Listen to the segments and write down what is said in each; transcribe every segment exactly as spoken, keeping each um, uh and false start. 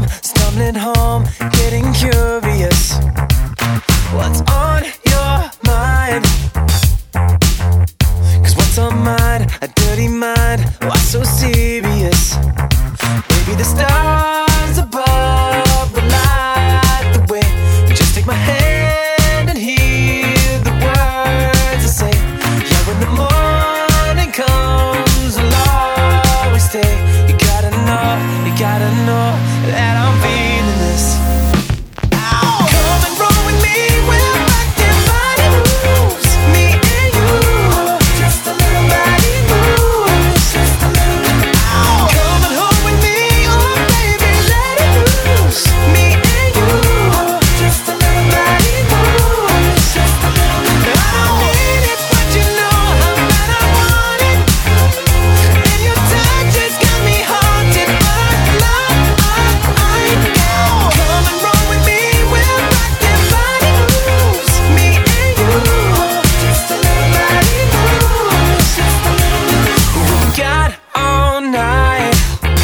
home, stumbling home, getting curious. What's on your mind? Cause what's on mine, a dirty mind, why so serious? Maybe the stars above will light the way. You just take my hand and hear the words I say. Yeah, when the morning comes, I'll always stay. You gotta know, you gotta know that I'm feeling this. Come and roll with me, we'll rock their body moves. Me and you, just a little body moves, just a little bit. Come and hold with me, oh baby, let it loose. Me and you, just a little body moves, just a little bit. I don't need it, but you know how bad I want it. And your touch has got me haunted, but love, I, I know. Come and roll with me, we'll rock their body moves. Me and you, just a little body moves, just a little bit. We got all night.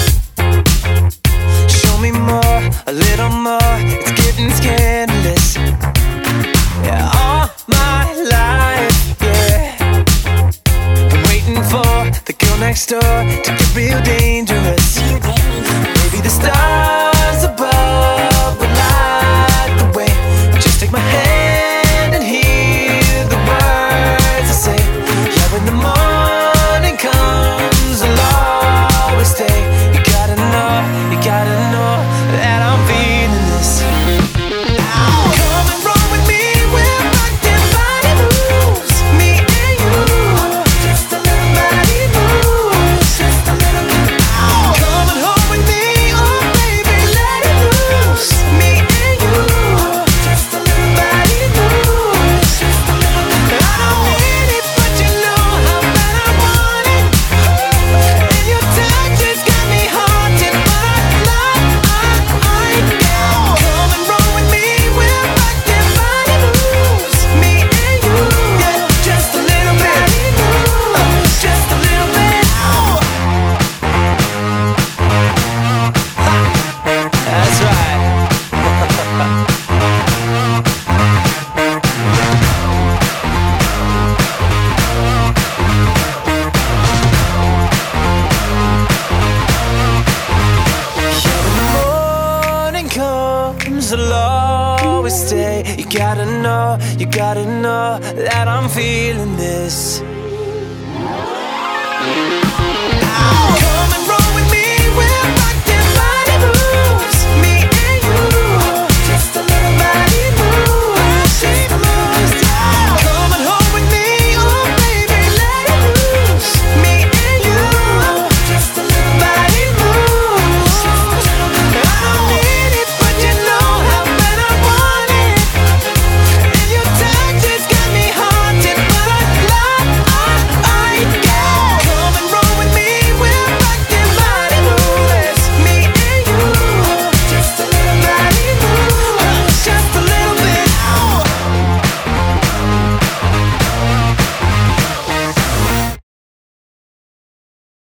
Show me more, a little more. It's getting scandalous. Yeah, all my life, yeah. Been waiting for the girl next door to get real dangerous. Maybe the stars above will light the way. Just take my hand and hear the words I say. Yeah, when the morning comes, I'll always stay. You gotta know, you gotta know that I'm feeling this. Come and roll with me, we'll rock their body moves. Me and you, just a little body moves, just a little bit. Come and hold with me, oh baby, let it loose. Me and you, just a little body moves, just a little bit. I don't need it, but you know how bad I want it. And your touch has got me haunted, but love, I, I know. Come and roll with me, we'll rock their body moves. Me and you, yeah, just a little bit, uh, just a little bit. That's right. When the morning comes, I'll always stay. You gotta know, you gotta know that I'm feeling this.